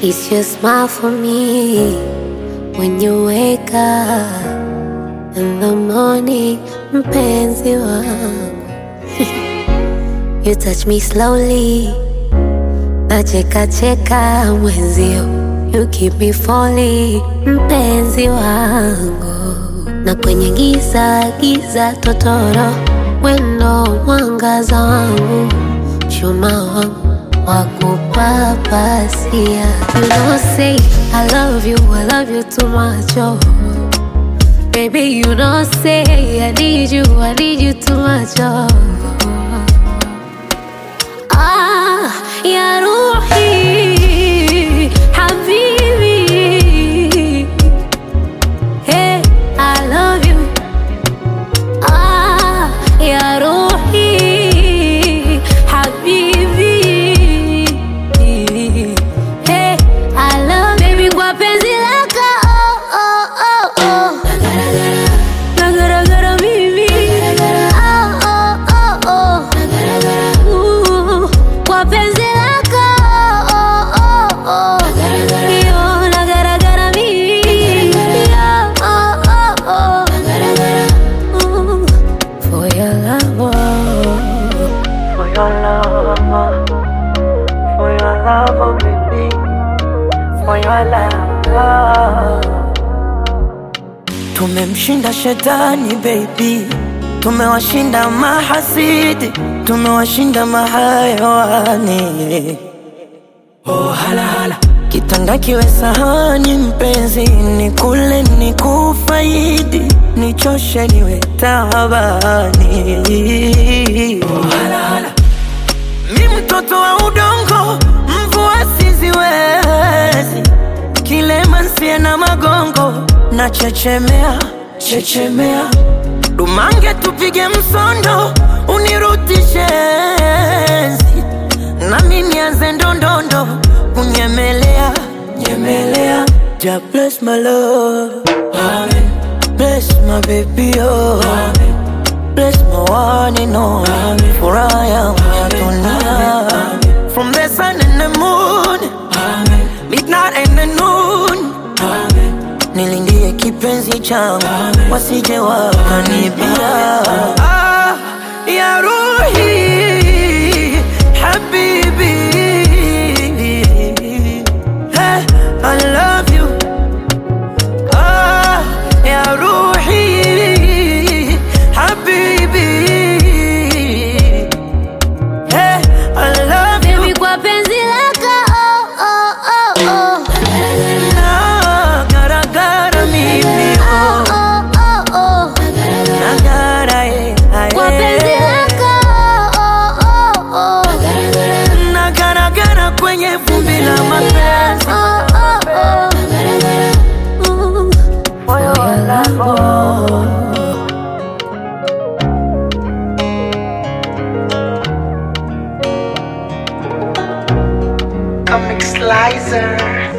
It's your smile for me when you wake up in the morning, mpenzi wangu. You touch me slowly, nacheka cheka mwenzio. You keep me falling, mpenzi wangu. Na kwenye giza giza totoro, wendo mwangaza wangu, chuma wangu wakupapasia. You don't say I love you too much, oh. Baby, you don't say I need you too much, oh. Ah, ya Ruhi, Habibi. Hey, I love you. Ah, ya Ruhi, Habibi. Hey, I love baby kwa penzi lako, oh, oh, oh. Nagaragara mimi, oh, oh, oh, oh. Kwa penzi lako, oh, oh, oh. Yo, nagaragara mimi, oh, oh, oh. For your love, oh. For your love, for your love, oh baby, for your love. Tumemshinda shetani baby, tumewashinda mahasidi, tumewashinda mahayawani. Oh hala hala, kitanda kiwe sahani mpenzi, nikule nikufaidi, nichoshe niwe tabani. Oh hala hala, mi mtoto wa udongo, mvua siziwezi, kilema nsie na magongo, na chechemea, chechemea. Dumange tupige msondo, unirutishe enzi, nami nianze ndondondo, kunyemelea, nyemelea. Ja bless my love, amen. Bless my baby, oh, amen. Bless my one and only, amen. For I am tonight. From the sun and the moon, amen. Midnight and the noon, amen. Nilindie kipenzi changu, wasije wakanibia. Ah, ya Ruhi, Habibi. Hey, I love you. Ah, ya Ruhi, Habibi. Hey, I love you. Baby, kwa penzi lako, oh, oh, oh, oh. Nagaragara mimi, Oh, oh, oh, oh. nagara, Kwa penzi lako, oh, oh, oh. nagaragara kwenye vumbi la mapenzi. Oh, oh, oh. For your love, oh. Comic Slicer.